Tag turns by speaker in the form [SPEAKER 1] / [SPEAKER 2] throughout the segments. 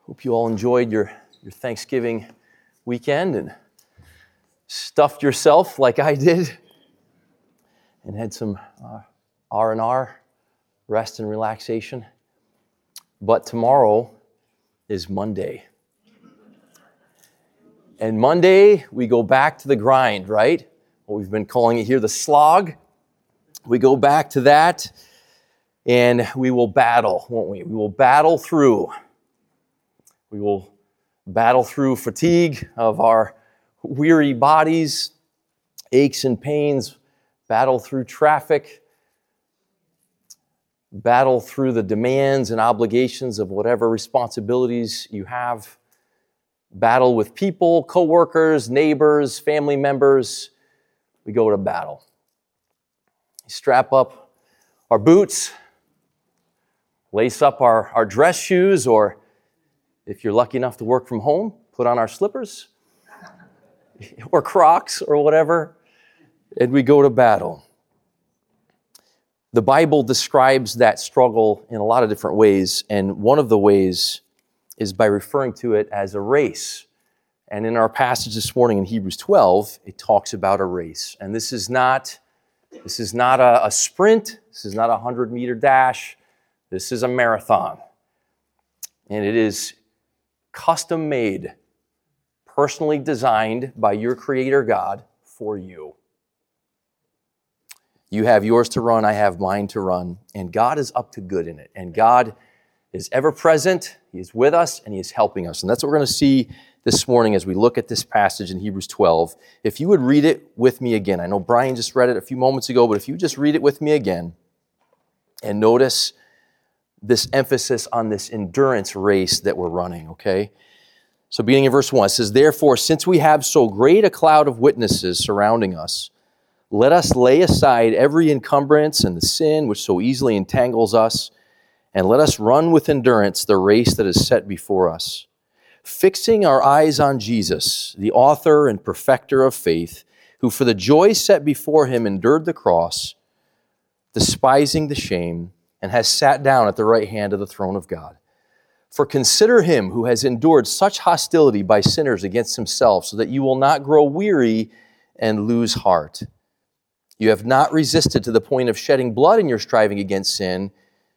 [SPEAKER 1] Hope you all enjoyed your Thanksgiving weekend and stuffed yourself like I did and had some R&R, rest and relaxation. But tomorrow is Monday. And Monday, we go back to the grind, right? What we've been calling it here, the slog. We go back to that and we will battle, won't we? We will battle through. We will battle through fatigue of our weary bodies, aches and pains, battle through traffic, battle through the demands and obligations of whatever responsibilities you have, battle with people, coworkers, neighbors, family members. We go to battle. Strap up our boots, lace up our dress shoes, or if you're lucky enough to work from home, put on our slippers or Crocs or whatever, and we go to battle. The Bible describes that struggle in a lot of different ways, and one of the ways is by referring to it as a race. And in our passage this morning in Hebrews 12, it talks about a race. And this is not a sprint. This is not a 100-meter dash. This is a marathon. And it is custom made, personally designed by your Creator God for you. You have yours to run, I have mine to run, and God is up to good in it. And God is ever present, He is with us, and He is helping us. And that's what we're going to see this morning as we look at this passage in Hebrews 12. If you would read it with me again. I know Brian just read it a few moments ago, but if you just read it with me again and notice this emphasis on this endurance race that we're running, okay? So beginning in verse 1, it says, "Therefore, since we have so great a cloud of witnesses surrounding us, let us lay aside every encumbrance and the sin which so easily entangles us, and let us run with endurance the race that is set before us, fixing our eyes on Jesus, the author and perfecter of faith, who for the joy set before Him endured the cross, despising the shame, and has sat down at the right hand of the throne of God. For consider Him who has endured such hostility by sinners against Himself, so that you will not grow weary and lose heart. You have not resisted to the point of shedding blood in your striving against sin,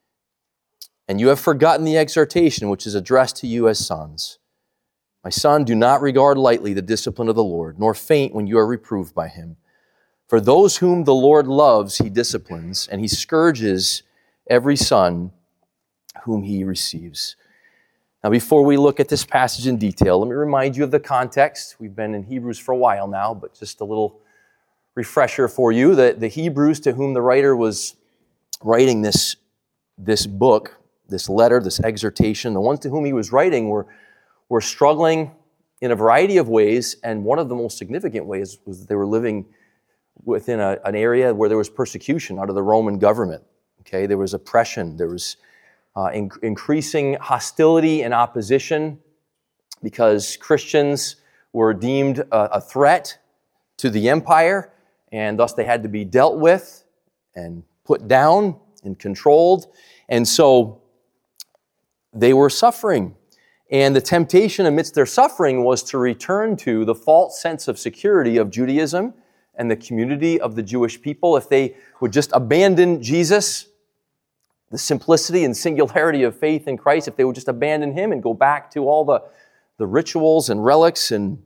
[SPEAKER 1] and you have forgotten the exhortation which is addressed to you as sons. My son, do not regard lightly the discipline of the Lord, nor faint when you are reproved by Him. For those whom the Lord loves, He disciplines, and He scourges every son whom He receives." Now, before we look at this passage in detail, let me remind you of the context. We've been in Hebrews for a while now, but just a little refresher for you. That the Hebrews to whom the writer was writing this book, this letter, this exhortation, the ones to whom he was writing were struggling in a variety of ways, and one of the most significant ways was that they were living within an area where there was persecution under the Roman government. Okay, there was oppression, there was increasing hostility and opposition because Christians were deemed a threat to the empire, and thus they had to be dealt with and put down and controlled. And so they were suffering. And the temptation amidst their suffering was to return to the false sense of security of Judaism and the community of the Jewish people. If they would just abandon Jesus, the simplicity and singularity of faith in Christ, if they would just abandon Him and go back to all the rituals and relics and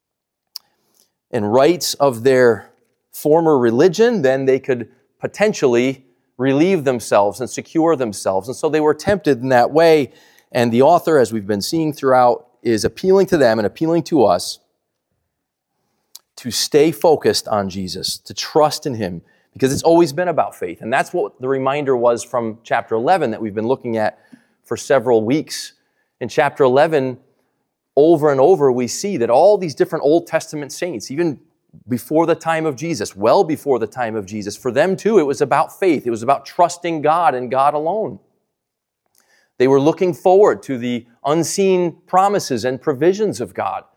[SPEAKER 1] rites of their former religion, then they could potentially relieve themselves and secure themselves. And so they were tempted in that way. And the author, as we've been seeing throughout, is appealing to them and appealing to us to stay focused on Jesus, to trust in Him, because it's always been about faith. And that's what the reminder was from chapter 11 that we've been looking at for several weeks. In chapter 11, over and over, we see that all these different Old Testament saints, even before the time of Jesus, well before the time of Jesus, for them too, it was about faith. It was about trusting God and God alone. They were looking forward to the unseen promises and provisions of God.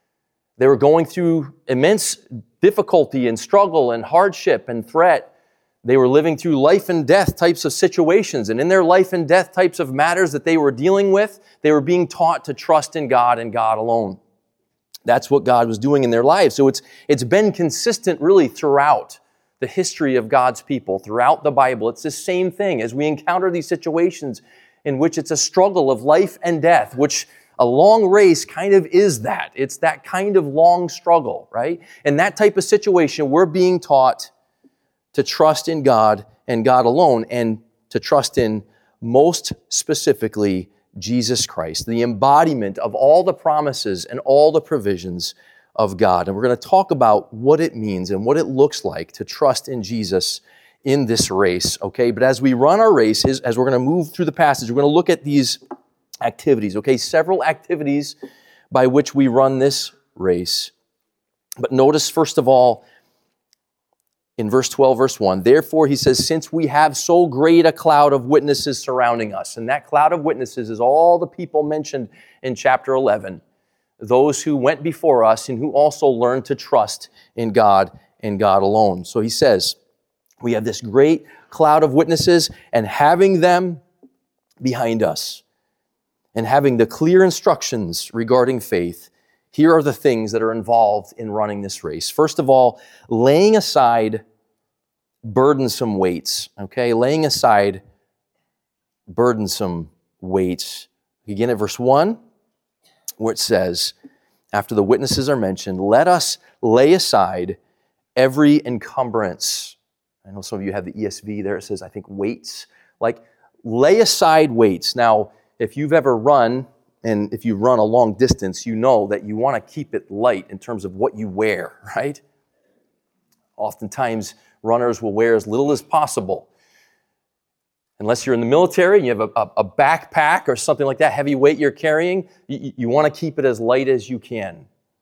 [SPEAKER 1] They were going through immense difficulty and struggle and hardship and threat, They were living through life and death types of situations. And in their life and death types of matters that they were dealing with, they were being taught to trust in God and God alone. That's what God was doing in their lives. So it's been consistent really throughout the history of God's people, throughout the Bible. It's the same thing as we encounter these situations in which it's a struggle of life and death, which a long race kind of is that. It's that kind of long struggle, right? In that type of situation, we're being taught to trust in God and God alone, and to trust in, most specifically, Jesus Christ, the embodiment of all the promises and all the provisions of God. And we're going to talk about what it means and what it looks like to trust in Jesus in this race, okay? But as we run our race, as we're going to move through the passage, we're going to look at these activities, okay? Several activities by which we run this race. But notice, first of all, in verse 12, verse 1, therefore, he says, since we have so great a cloud of witnesses surrounding us, and that cloud of witnesses is all the people mentioned in chapter 11, those who went before us and who also learned to trust in God and God alone. So he says, we have this great cloud of witnesses, and having them behind us, and having the clear instructions regarding faith, here are the things that are involved in running this race. First of all, laying aside burdensome weights, okay? Laying aside burdensome weights. Begin at verse 1, where it says, after the witnesses are mentioned, let us lay aside every encumbrance. I know some of you have the ESV there. It says, I think, weights. Like, lay aside weights. Now, if you've ever run, and if you run a long distance, you know that you want to keep it light in terms of what you wear, right? Oftentimes, runners will wear as little as possible. Unless you're in the military and you have a backpack or something like that, heavy weight you're carrying, you want to keep it as light as you can.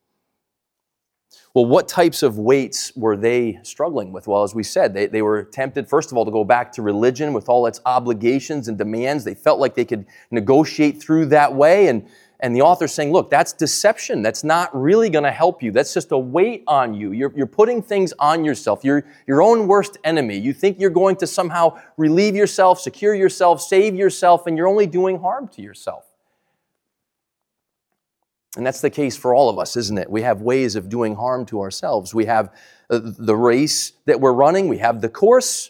[SPEAKER 1] Well, what types of weights were they struggling with? Well, as we said, they were tempted, first of all, to go back to religion with all its obligations and demands. They felt like they could negotiate through that way. And the author's saying, look, that's deception. That's not really going to help you. That's just a weight on you. You're putting things on yourself. You're your own worst enemy. You think you're going to somehow relieve yourself, secure yourself, save yourself, and you're only doing harm to yourself. And that's the case for all of us, isn't it? We have ways of doing harm to ourselves. We have the race that we're running. We have the course,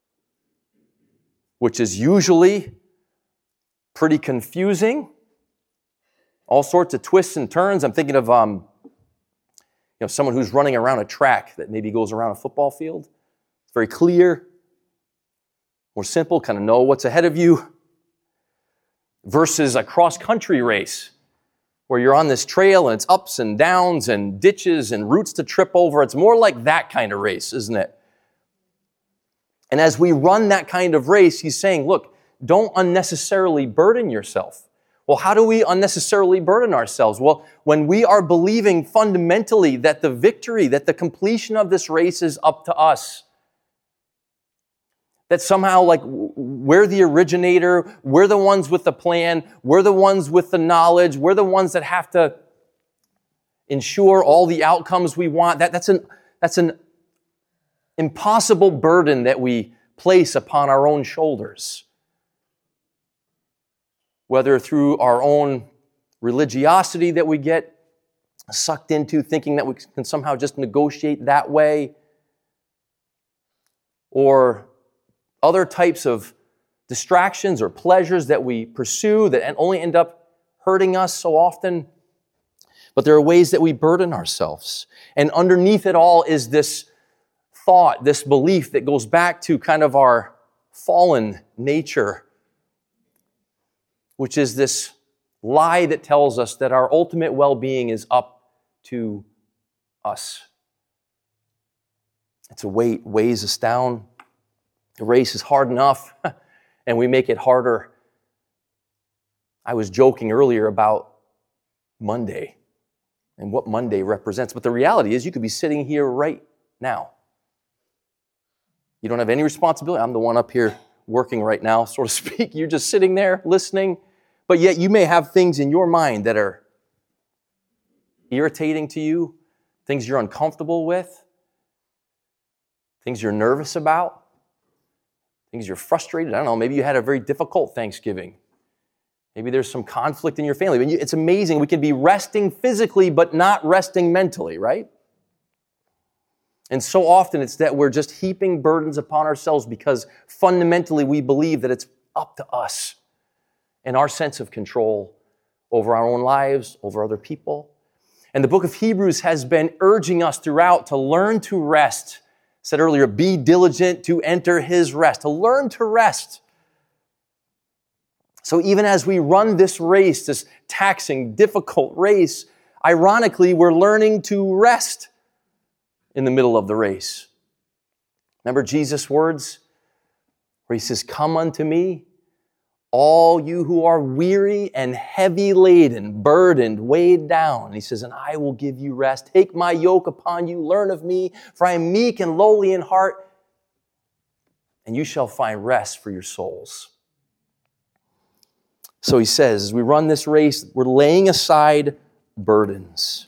[SPEAKER 1] which is usually pretty confusing. All sorts of twists and turns. I'm thinking of someone who's running around a track that maybe goes around a football field. It's very clear, more simple, kind of know what's ahead of you, versus a cross-country race where you're on this trail and it's ups and downs and ditches and roots to trip over. It's more like that kind of race, isn't it? And as we run that kind of race, he's saying, look, don't unnecessarily burden yourself. Well, how do we unnecessarily burden ourselves? Well, when we are believing fundamentally that the victory, that the completion of this race is up to us, that somehow, like, we're the originator, we're the ones with the plan, we're the ones with the knowledge, we're the ones that have to ensure all the outcomes we want. That's an impossible burden that we place upon our own shoulders. Whether through our own religiosity that we get sucked into, thinking that we can somehow just negotiate that way, or other types of distractions or pleasures that we pursue that only end up hurting us so often. But there are ways that we burden ourselves. And underneath it all is this thought, this belief that goes back to kind of our fallen nature, which is this lie that tells us that our ultimate well-being is up to us. It's a weight, weighs us down. The race is hard enough, and we make it harder. I was joking earlier about Monday and what Monday represents, but the reality is you could be sitting here right now. You don't have any responsibility. I'm the one up here working right now, so to speak. You're just sitting there listening, but yet you may have things in your mind that are irritating to you, things you're uncomfortable with, things you're nervous about. Things you're frustrated. I don't know, maybe you had a very difficult Thanksgiving. Maybe there's some conflict in your family. It's amazing. We can be resting physically, but not resting mentally, right? And so often it's that we're just heaping burdens upon ourselves because fundamentally we believe that it's up to us and our sense of control over our own lives, over other people. And the book of Hebrews has been urging us throughout to learn to rest. I said earlier, be diligent to enter his rest, to learn to rest. So even as we run this race, this taxing, difficult race, ironically, we're learning to rest in the middle of the race. Remember Jesus' words where he says, "Come unto me, all you who are weary and heavy laden, burdened, weighed down." And he says, "And I will give you rest. Take my yoke upon you, learn of me, for I am meek and lowly in heart, and you shall find rest for your souls." So he says, as we run this race, we're laying aside burdens.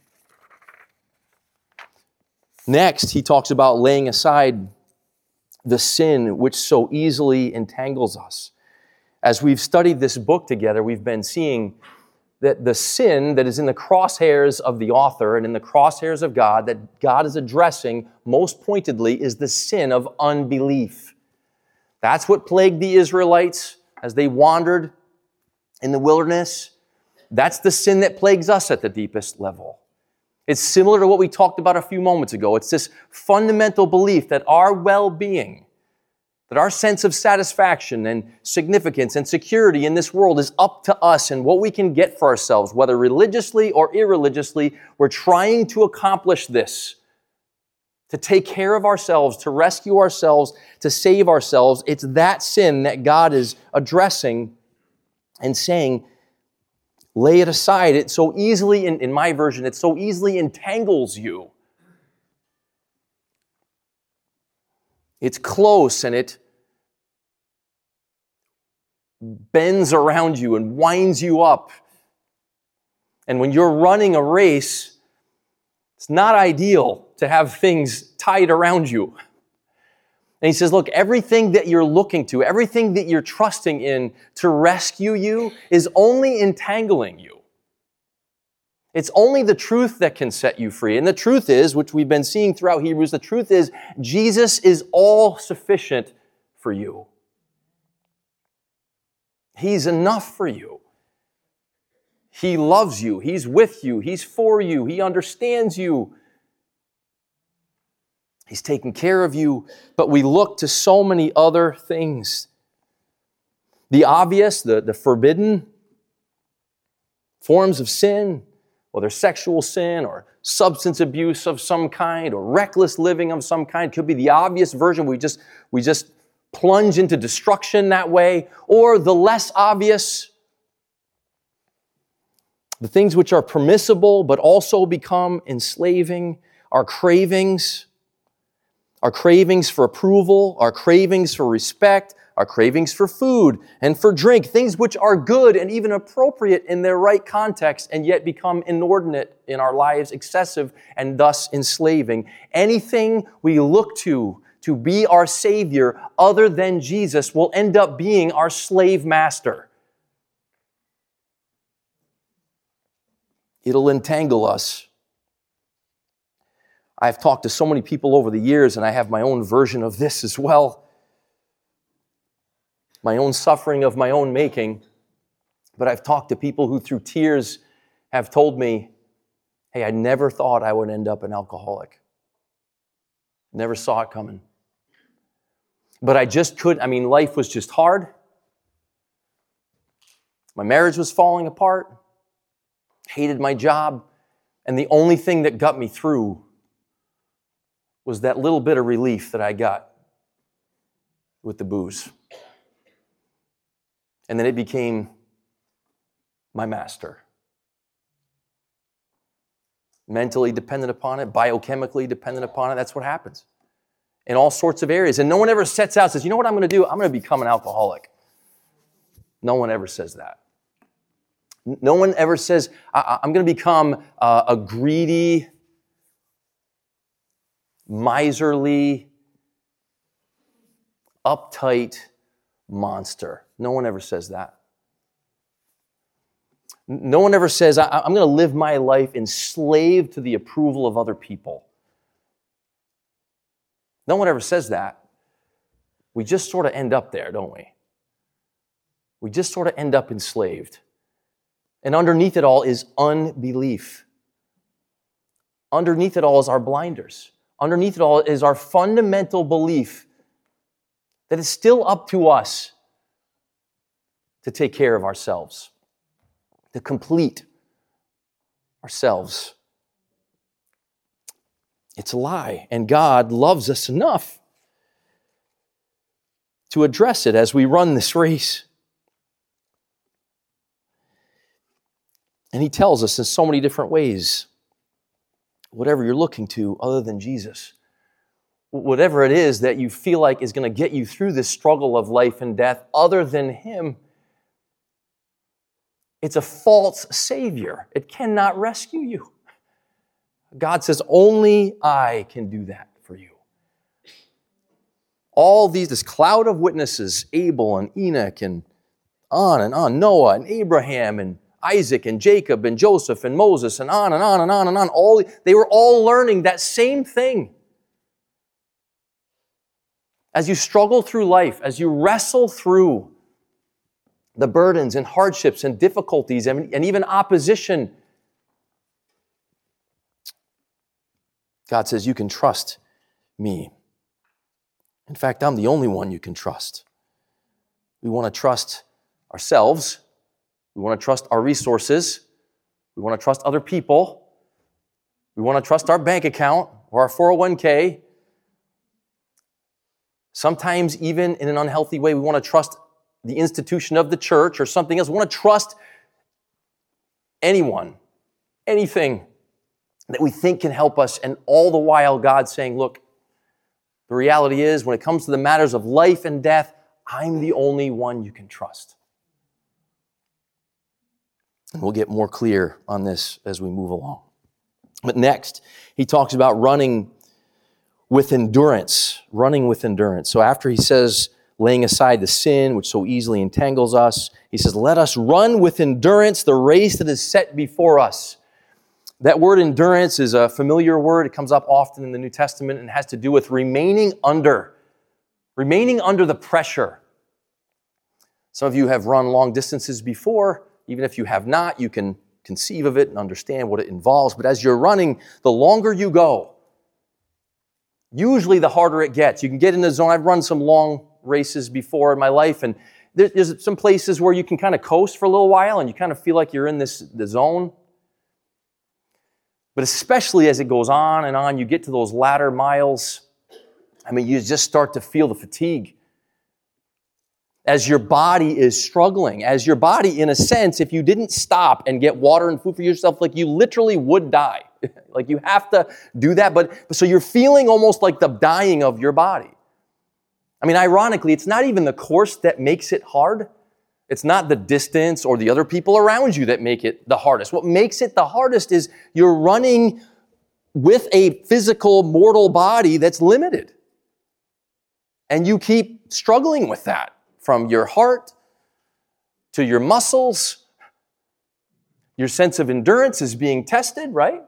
[SPEAKER 1] Next, he talks about laying aside the sin which so easily entangles us. As we've studied this book together, we've been seeing that the sin that is in the crosshairs of the author and in the crosshairs of God, that God is addressing most pointedly, is the sin of unbelief. That's what plagued the Israelites as they wandered in the wilderness. That's the sin that plagues us at the deepest level. It's similar to what we talked about a few moments ago. It's this fundamental belief that our well-being, that our sense of satisfaction and significance and security in this world is up to us and what we can get for ourselves, whether religiously or irreligiously. We're trying to accomplish this, to take care of ourselves, to rescue ourselves, to save ourselves. It's that sin that God is addressing and saying, lay it aside. It so easily, in my version, it so easily entangles you. It's close and it bends around you and winds you up. And when you're running a race, it's not ideal to have things tied around you. And he says, look, everything that you're looking to, everything that you're trusting in to rescue you is only entangling you. It's only the truth that can set you free. And the truth is, which we've been seeing throughout Hebrews, the truth is Jesus is all sufficient for you. He's enough for you. He loves you. He's with you. He's for you. He understands you. He's taking care of you, but we look to so many other things. The obvious, the forbidden forms of sin, whether sexual sin or substance abuse of some kind or reckless living of some kind, could be the obvious version. We just plunge into destruction that way, or the less obvious, the things which are permissible but also become enslaving, our cravings for approval, our cravings for respect, our cravings for food and for drink, things which are good and even appropriate in their right context and yet become inordinate in our lives, excessive and thus enslaving. Anything we look to be our Savior other than Jesus will end up being our slave master. It'll entangle us. I've talked to so many people over the years, and I have my own version of this as well. My own suffering of my own making. But I've talked to people who through tears have told me, hey, I never thought I would end up an alcoholic. Never saw it coming. But I just couldn't. Life was just hard. My marriage was falling apart. Hated my job. And the only thing that got me through was that little bit of relief that I got with the booze. And then it became my master. Mentally dependent upon it, biochemically dependent upon it. That's what happens in all sorts of areas. And no one ever sets out and says, you know what I'm going to do? I'm going to become an alcoholic. No one ever says that. No one ever says, I'm going to become a greedy, miserly, uptight monster. No one ever says that. No one ever says, I'm going to live my life enslaved to the approval of other people. No one ever says that. We just sort of end up there, don't we? We just sort of end up enslaved. And underneath it all is unbelief. Underneath it all is our blinders. Underneath it all is our fundamental belief that it's still up to us to take care of ourselves, to complete ourselves. It's a lie, and God loves us enough to address it as we run this race. And He tells us in so many different ways, whatever you're looking to other than Jesus, whatever it is that you feel like is going to get you through this struggle of life and death other than Him, it's a false Savior. It cannot rescue you. God says, only I can do that for you. All this cloud of witnesses, Abel and Enoch and on, Noah and Abraham and Isaac and Jacob and Joseph and Moses and on and on and on and on. They were all learning that same thing. As you struggle through life, as you wrestle through the burdens and hardships and difficulties and even opposition, God says, you can trust me. In fact, I'm the only one you can trust. We want to trust ourselves. We want to trust our resources. We want to trust other people. We want to trust our bank account or our 401k. Sometimes, even in an unhealthy way, we want to trust the institution of the church or something else. We want to trust anyone, anything that we think can help us. And all the while, God's saying, look, the reality is, when it comes to the matters of life and death, I'm the only one you can trust. And we'll get more clear on this as we move along. But next, he talks about running with endurance. Running with endurance. So after he says, laying aside the sin which so easily entangles us, he says, let us run with endurance the race that is set before us. That word endurance is a familiar word. It comes up often in the New Testament and has to do with remaining under the pressure. Some of you have run long distances before. Even if you have not, you can conceive of it and understand what it involves. But as you're running, the longer you go, usually the harder it gets. You can get in the zone. I've run some long races before in my life, and there's some places where you can kind of coast for a little while and you kind of feel like you're in the zone. But especially as it goes on and on, you get to those latter miles, you just start to feel the fatigue. As your body is struggling, as your body, in a sense, if you didn't stop and get water and food for yourself, like you literally would die. Like you have to do that, but so you're feeling almost like the dying of your body. Ironically, it's not even the course that makes it hard. It's not the distance or the other people around you that make it the hardest. What makes it the hardest is you're running with a physical, mortal body that's limited. And you keep struggling with that. From your heart to your muscles, your sense of endurance is being tested, right?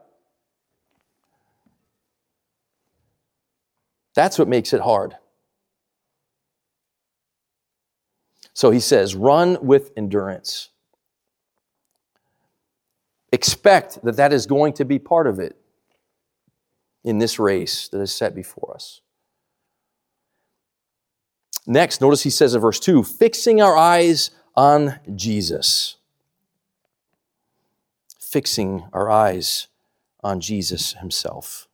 [SPEAKER 1] That's what makes it hard. So he says, run with endurance. Expect that is going to be part of it in this race that is set before us. Next, notice he says in verse 2, fixing our eyes on Jesus. Fixing our eyes on Jesus himself,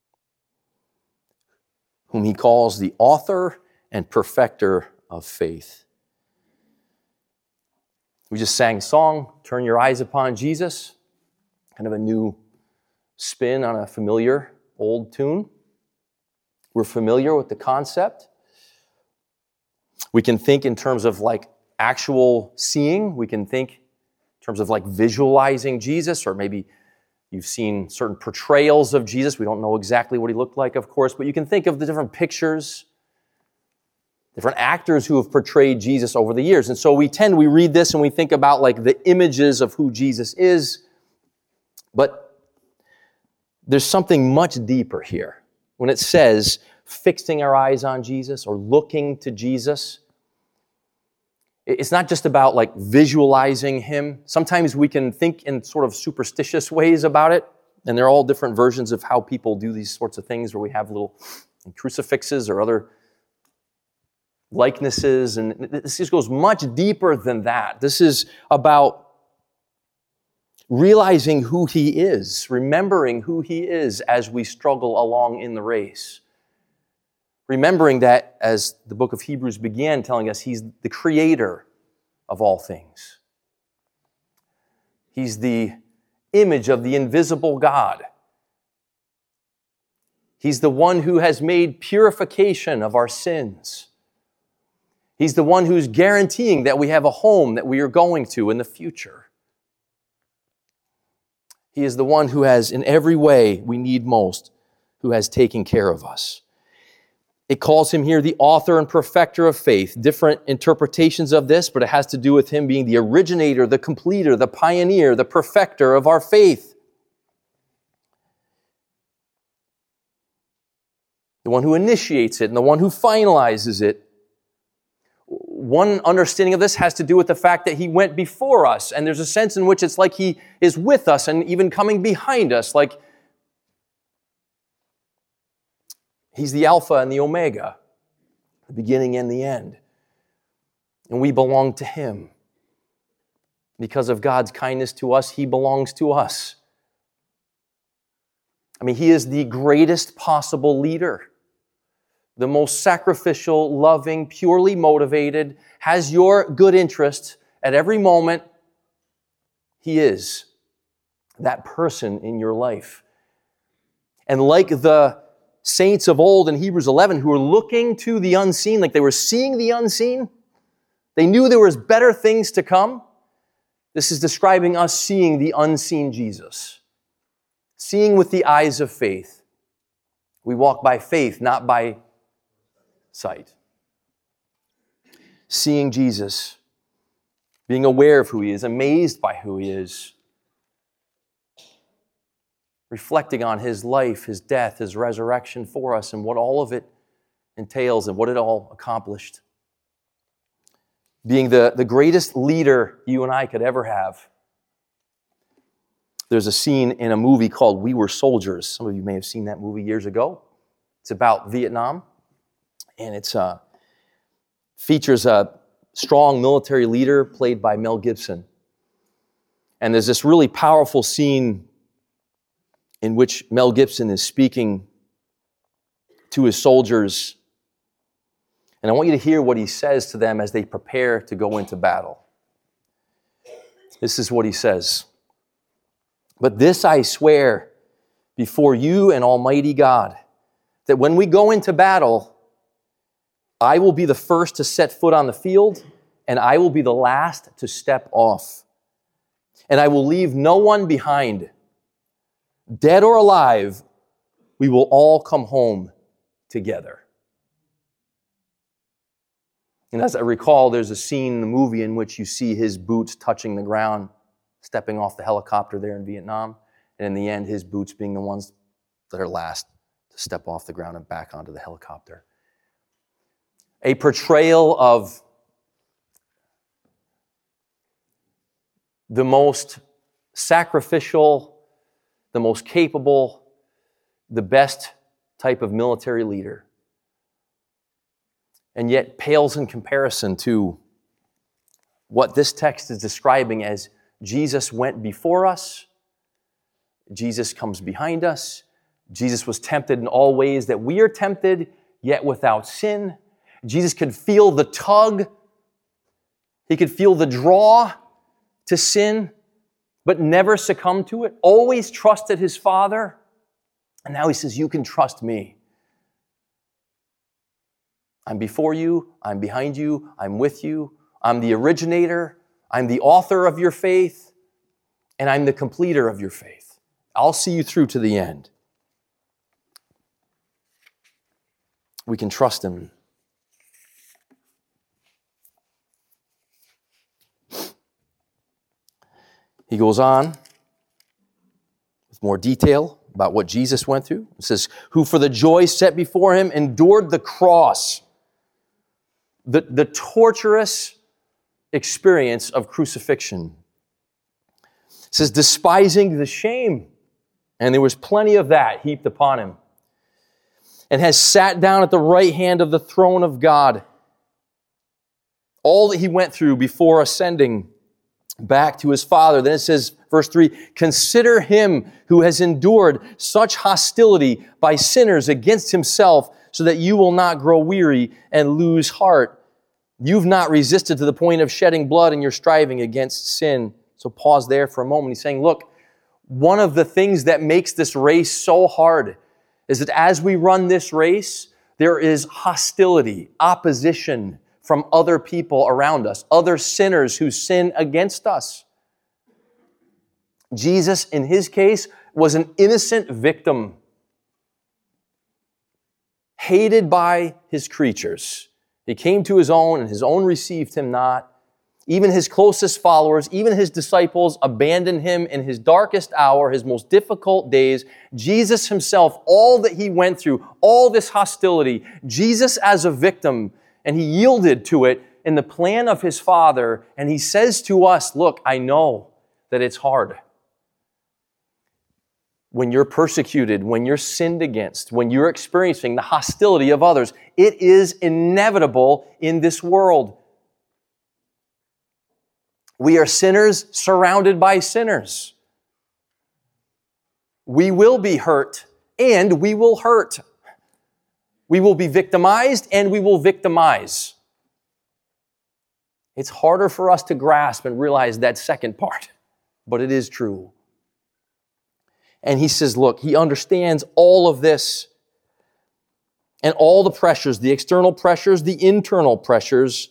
[SPEAKER 1] whom he calls the author and perfecter of faith. We just sang a song, Turn Your Eyes Upon Jesus, kind of a new spin on a familiar old tune. We're familiar with the concept. We can think in terms of like actual seeing. We can think in terms of like visualizing Jesus, or maybe you've seen certain portrayals of Jesus. We don't know exactly what he looked like, of course, but you can think of the different pictures. different actors who have portrayed Jesus over the years. And so we read this and we think about like the images of who Jesus is, but there's something much deeper here. When it says fixing our eyes on Jesus or looking to Jesus, it's not just about like visualizing him. Sometimes we can think in sort of superstitious ways about it, and there are all different versions of how people do these sorts of things where we have little crucifixes or other likenesses, and this just goes much deeper than that. This is about realizing who he is, remembering who he is as we struggle along in the race. Remembering that, as the book of Hebrews began telling us, he's the creator of all things. He's the image of the invisible God. He's the one who has made purification of our sins. He's the one who's guaranteeing that we have a home that we are going to in the future. He is the one who has, in every way we need most, who has taken care of us. It calls him here the author and perfecter of faith. Different interpretations of this, but it has to do with him being the originator, the completer, the pioneer, the perfecter of our faith. The one who initiates it and the one who finalizes it. One understanding of this has to do with the fact that he went before us, and there's a sense in which it's like he is with us and even coming behind us, like he's the Alpha and the Omega, the beginning and the end. And we belong to him. Because of God's kindness to us, he belongs to us. I mean, he is the greatest possible leader, the most sacrificial, loving, purely motivated, has your good interest at every moment. He is that person in your life. And like the saints of old in Hebrews 11 who were looking to the unseen, like they were seeing the unseen, they knew there was better things to come. This is describing us seeing the unseen Jesus, seeing with the eyes of faith. We walk by faith, not by sight. Seeing Jesus, being aware of who he is, amazed by who he is, reflecting on his life, his death, his resurrection for us, and what all of it entails and what it all accomplished. Being the greatest leader you and I could ever have. There's a scene in a movie called We Were Soldiers. Some of you may have seen that movie years ago. It's about Vietnam, and it features a strong military leader played by Mel Gibson. And there's this really powerful scene in which Mel Gibson is speaking to his soldiers. And I want you to hear what he says to them as they prepare to go into battle. This is what he says. "But this I swear before you and Almighty God, that when we go into battle, I will be the first to set foot on the field, and I will be the last to step off. And I will leave no one behind. Dead or alive, we will all come home together." And as I recall, there's a scene in the movie in which you see his boots touching the ground, stepping off the helicopter there in Vietnam, and in the end, his boots being the ones that are last to step off the ground and back onto the helicopter. A portrayal of the most sacrificial, the most capable, the best type of military leader, and yet pales in comparison to what this text is describing as Jesus went before us, Jesus comes behind us, Jesus was tempted in all ways that we are tempted, yet without sin. Jesus could feel the tug, he could feel the draw to sin, but never succumbed to it, always trusted his Father. And now he says, you can trust me. I'm before you, I'm behind you, I'm with you, I'm the originator, I'm the author of your faith, and I'm the completer of your faith. I'll see you through to the end. We can trust him. He goes on with more detail about what Jesus went through. It says, who for the joy set before him endured the cross, the torturous experience of crucifixion. It says, despising the shame, and there was plenty of that heaped upon him, and has sat down at the right hand of the throne of God. All that he went through before ascending back to his Father. Then it says, verse 3, consider him who has endured such hostility by sinners against himself, so that you will not grow weary and lose heart. You've not resisted to the point of shedding blood in your striving against sin. So pause there for a moment. He's saying, look, one of the things that makes this race so hard is that as we run this race, there is hostility, opposition from other people around us, other sinners who sin against us. Jesus, in his case, was an innocent victim, hated by his creatures. He came to his own, and his own received him not. Even his closest followers, even his disciples, abandoned him in his darkest hour, his most difficult days. Jesus himself, all that he went through, all this hostility, Jesus as a victim, and he yielded to it in the plan of his Father, and he says to us, look, I know that it's hard. When you're persecuted, when you're sinned against, when you're experiencing the hostility of others, it is inevitable in this world. We are sinners surrounded by sinners. We will be hurt, and we will hurt. We will be victimized, and we will victimize. It's harder for us to grasp and realize that second part, but it is true. And he says, look, he understands all of this and all the pressures, the external pressures, the internal pressures.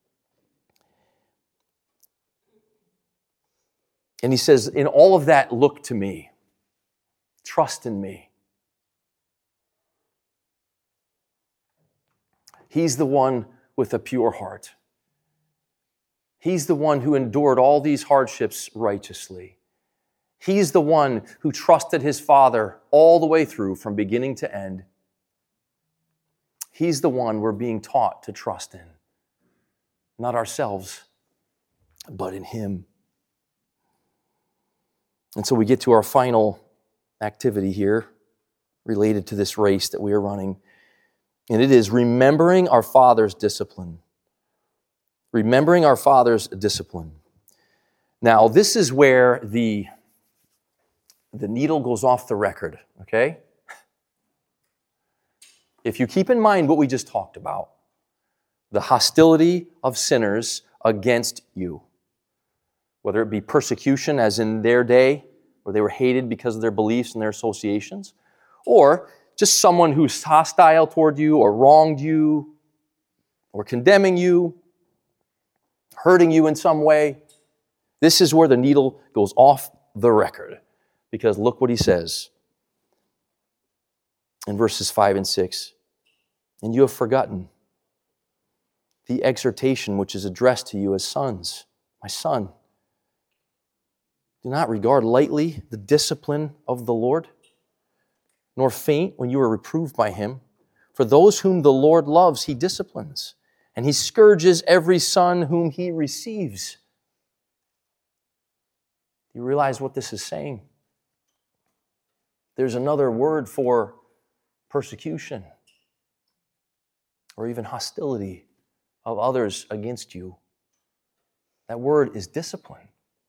[SPEAKER 1] And he says, in all of that, look to me. Trust in me. He's the one with a pure heart. He's the one who endured all these hardships righteously. He's the one who trusted his Father all the way through from beginning to end. He's the one we're being taught to trust in. Not ourselves, but in him. And so we get to our final activity here related to this race that we are running. And it is remembering our Father's discipline. Remembering our Father's discipline. Now, this is where the needle goes off the record, okay? If you keep in mind what we just talked about, the hostility of sinners against you, whether it be persecution, as in their day, where they were hated because of their beliefs and their associations, or just someone who's hostile toward you or wronged you or condemning you, hurting you in some way. This is where the needle goes off the record. Because look what he says in verses 5 and 6. And you have forgotten the exhortation which is addressed to you as sons. My son, do not regard lightly the discipline of the Lord, nor faint when you are reproved by him. For those whom the Lord loves, he disciplines, and he scourges every son whom he receives. Do you realize what this is saying? There's another word for persecution or even hostility of others against you. That word is discipline.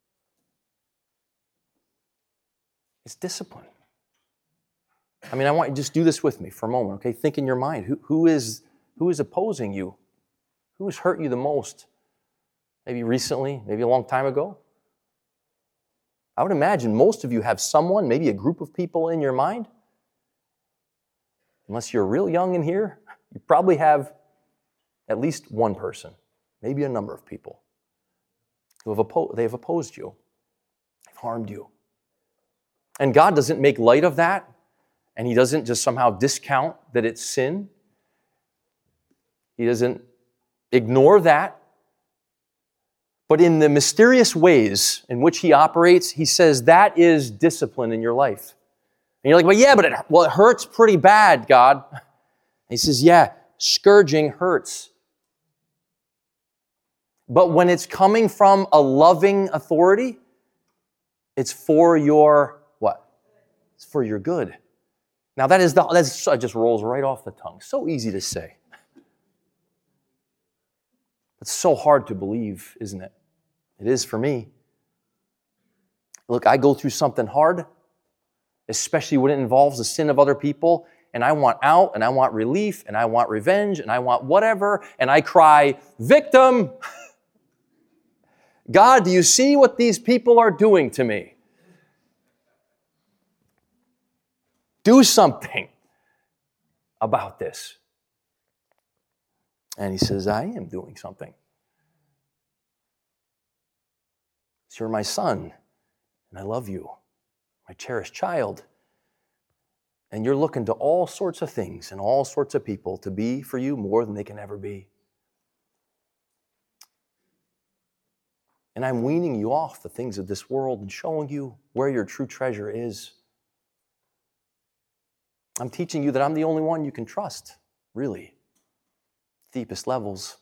[SPEAKER 1] It's discipline. I mean, I want you to just do this with me for a moment, okay? Think in your mind. Who is opposing you? Who has hurt you the most? Maybe recently, maybe a long time ago? I would imagine most of you have someone, maybe a group of people in your mind. Unless you're real young in here, you probably have at least one person, maybe a number of people who have opposed you, they've harmed you. And God doesn't make light of that, and he doesn't just somehow discount that it's sin. He doesn't ignore that. But in the mysterious ways in which he operates, he says that is discipline in your life. And you're like, well, yeah, but it hurts pretty bad, God. And he says, yeah, scourging hurts. But when it's coming from a loving authority, it's for your what? It's for your good. Now that just rolls right off the tongue. So easy to say. It's so hard to believe, isn't it? It is for me. Look, I go through something hard, especially when it involves the sin of other people, and I want out, and I want relief, and I want revenge, and I want whatever, and I cry, victim! God, do you see what these people are doing to me? Do something about this. And he says, I am doing something. You're my son, and I love you, my cherished child. And you're looking to all sorts of things and all sorts of people to be for you more than they can ever be. And I'm weaning you off the things of this world and showing you where your true treasure is. I'm teaching you that I'm the only one you can trust, really. Deepest levels.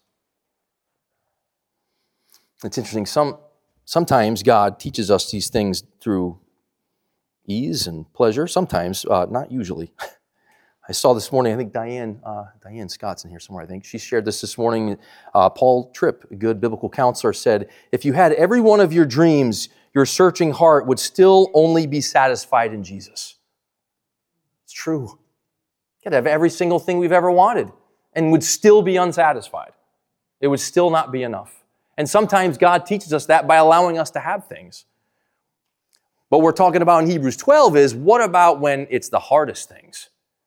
[SPEAKER 1] It's interesting. Sometimes God teaches us these things through ease and pleasure. Sometimes, not usually. I saw this morning, I think Diane Scott's in here somewhere, I think. She shared this morning. Paul Tripp, a good biblical counselor, said, if you had every one of your dreams, your searching heart would still only be satisfied in Jesus. It's true. You could have every single thing we've ever wanted and would still be unsatisfied. It would still not be enough. And sometimes God teaches us that by allowing us to have things. What we're talking about in Hebrews 12 is, what about when it's the hardest things?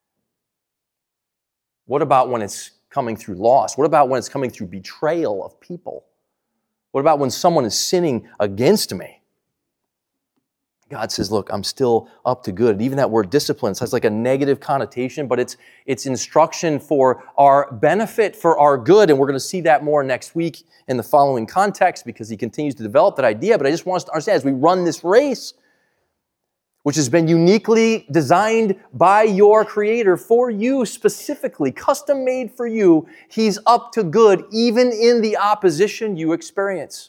[SPEAKER 1] What about when it's coming through loss? What about when it's coming through betrayal of people? What about when someone is sinning against me? God says, look, I'm still up to good. Even that word discipline has like a negative connotation, but it's instruction for our benefit, for our good. And we're going to see that more next week in the following context because he continues to develop that idea. But I just want us to understand as we run this race, which has been uniquely designed by your Creator for you specifically, custom made for you, he's up to good even in the opposition you experience.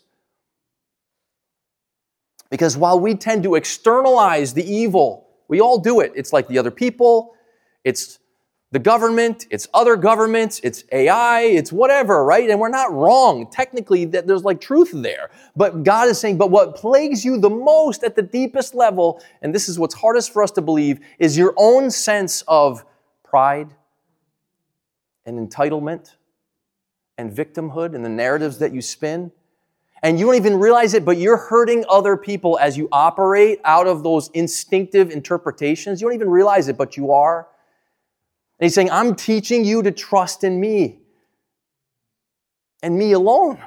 [SPEAKER 1] Because while we tend to externalize the evil, we all do it. It's like the other people, it's the government, it's other governments, it's AI, it's whatever, right? And we're not wrong. Technically, there's like truth there. But God is saying, but what plagues you the most at the deepest level, and this is what's hardest for us to believe, is your own sense of pride and entitlement and victimhood and the narratives that you spin. And you don't even realize it, but you're hurting other people as you operate out of those instinctive interpretations. You don't even realize it, but you are. And he's saying, I'm teaching you to trust in me and me alone.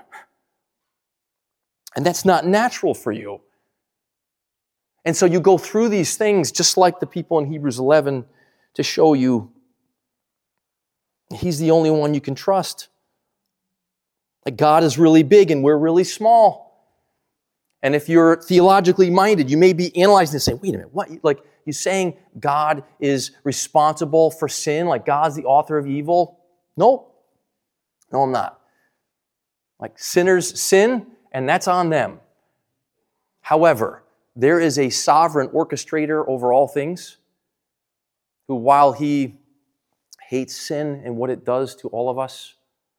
[SPEAKER 1] And that's not natural for you. And so you go through these things just like the people in Hebrews 11 to show you he's the only one you can trust. Like God is really big and we're really small. And if you're theologically minded, you may be analyzing this and saying, wait a minute, what? Like, you saying God is responsible for sin? Like God's the author of evil? No, I'm not. Like sinners sin, and that's on them. However, there is a sovereign orchestrator over all things who, while he hates sin and what it does to all of us,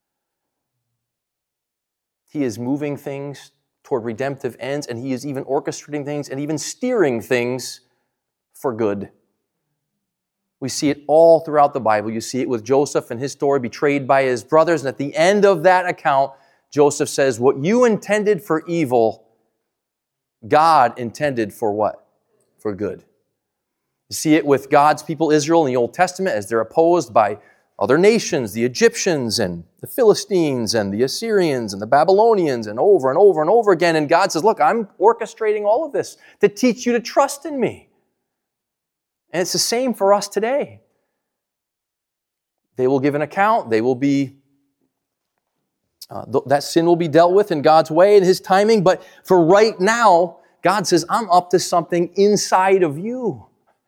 [SPEAKER 1] he is moving things toward redemptive ends, and he is even orchestrating things and even steering things for good. We see it all throughout the Bible. You see it with Joseph and his story, betrayed by his brothers. And at the end of that account, Joseph says, what you intended for evil, God intended for what? For good. You see it with God's people, Israel, in the Old Testament, as they're opposed by other nations, the Egyptians and the Philistines and the Assyrians and the Babylonians, and over and over and over again. And God says, look, I'm orchestrating all of this to teach you to trust in me. And it's the same for us today. They will give an account. They will be That sin will be dealt with in God's way and His timing. But for right now, God says, I'm up to something inside of you.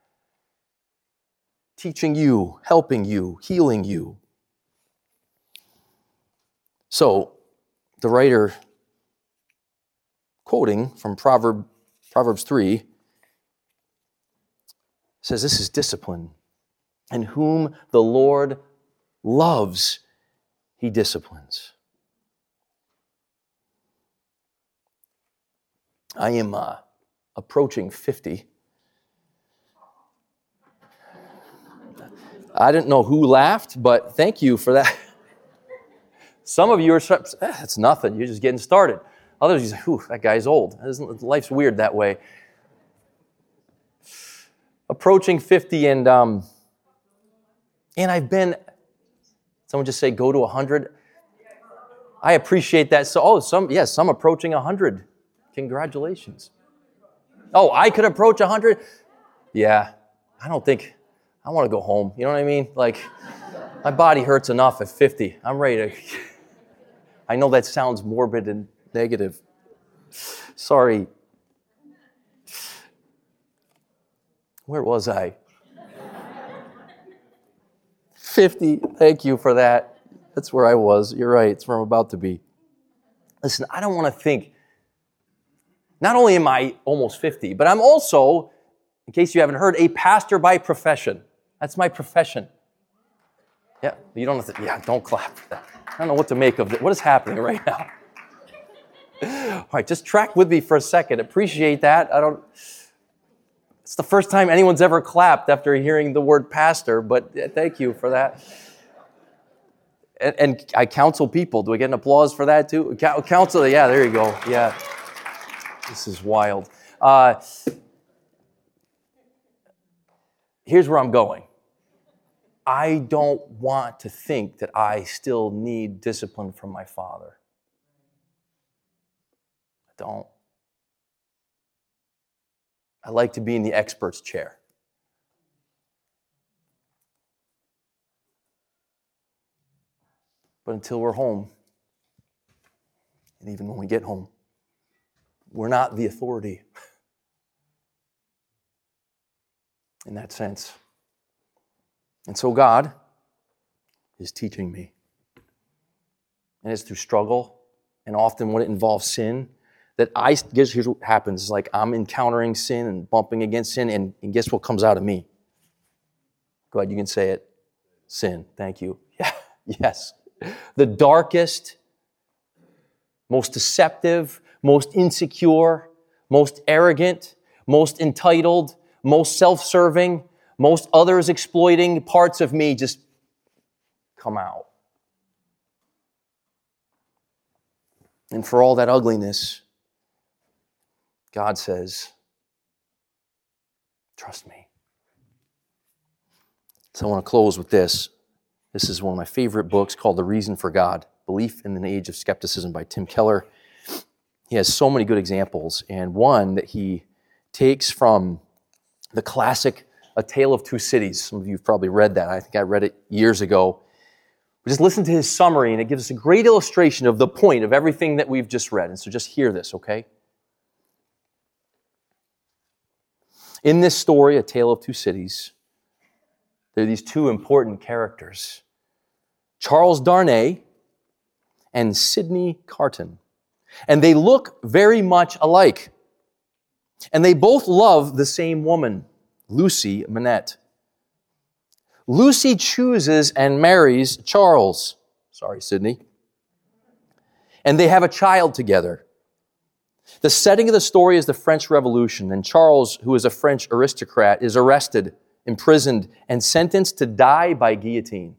[SPEAKER 1] Teaching you, helping you, healing you. So, the writer, quoting from Proverbs 3, says this is discipline. And whom the Lord loves, He disciplines. I am approaching 50. I didn't know who laughed, but thank you for that. Some of you are, that's nothing, you're just getting started. Others, you say, whew, that guy's old. Life's weird that way. Approaching 50, and I've been, someone just say, go to 100. I appreciate that. So, some approaching 100. Congratulations. Oh, I could approach 100? Yeah, I don't think, I want to go home. You know what I mean? Like, my body hurts enough at 50. I'm ready to, I know that sounds morbid and negative. Sorry. Where was I? 50. Thank you for that. That's where I was. You're right. It's where I'm about to be. Listen, I don't want to think, not only am I almost 50, but I'm also, in case you haven't heard, a pastor by profession. That's my profession. Yeah, you don't have to, don't clap for that. I don't know what to make of it. What is happening right now? All right, just track with me for a second. Appreciate that. It's the first time anyone's ever clapped after hearing the word pastor, but thank you for that. And I counsel people. Do I get an applause for that too? Counsel, yeah, there you go. Yeah. This is wild. Here's where I'm going. I don't want to think that I still need discipline from my father. I don't. I like to be in the expert's chair. But until we're home, and even when we get home, we're not the authority in that sense. And so God is teaching me. And it's through struggle, and often when it involves sin, that here's what happens. It's like I'm encountering sin and bumping against sin, and guess what comes out of me? Go ahead, you can say it. Sin. Thank you. Yeah, yes. The darkest, most deceptive, most insecure, most arrogant, most entitled, most self-serving, most others exploiting parts of me just come out. And for all that ugliness, God says, trust me. So I want to close with this. This is one of my favorite books called The Reason for God, Belief in an Age of Skepticism by Tim Keller. He has so many good examples, and one that he takes from the classic A Tale of Two Cities. Some of you have probably read that. I think I read it years ago. But just listen to his summary, and it gives us a great illustration of the point of everything that we've just read. And so just hear this, okay? In this story, A Tale of Two Cities, there are these two important characters, Charles Darnay and Sidney Carton. And they look very much alike. And they both love the same woman, Lucy Manette. Lucy chooses and marries Charles. Sorry, Sidney. And they have a child together. The setting of the story is the French Revolution, and Charles, who is a French aristocrat, is arrested, imprisoned, and sentenced to die by guillotine.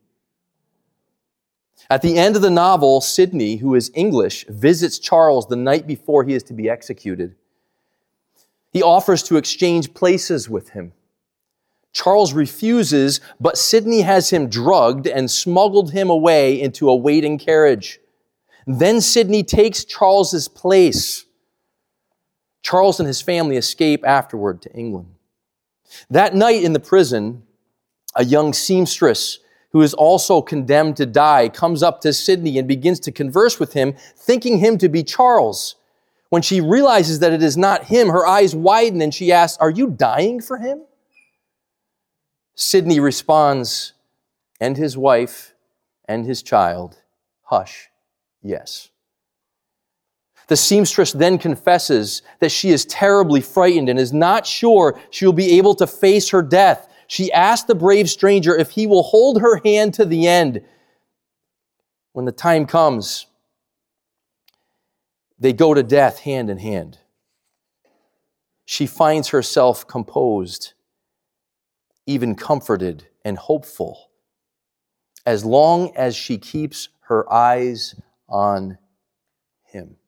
[SPEAKER 1] At the end of the novel, Sidney, who is English, visits Charles the night before he is to be executed. He offers to exchange places with him. Charles refuses, but Sidney has him drugged and smuggled him away into a waiting carriage. Then Sidney takes Charles's place. Charles and his family escape afterward to England. That night in the prison, a young seamstress who is also condemned to die, comes up to Sidney and begins to converse with him, thinking him to be Charles. When she realizes that it is not him, her eyes widen and she asks, "Are you dying for him?" Sidney responds, and his wife and his child, "Hush, yes." The seamstress then confesses that she is terribly frightened and is not sure she will be able to face her death. She asks the brave stranger if he will hold her hand to the end. When the time comes, they go to death hand in hand. She finds herself composed, even comforted and hopeful, as long as she keeps her eyes on him.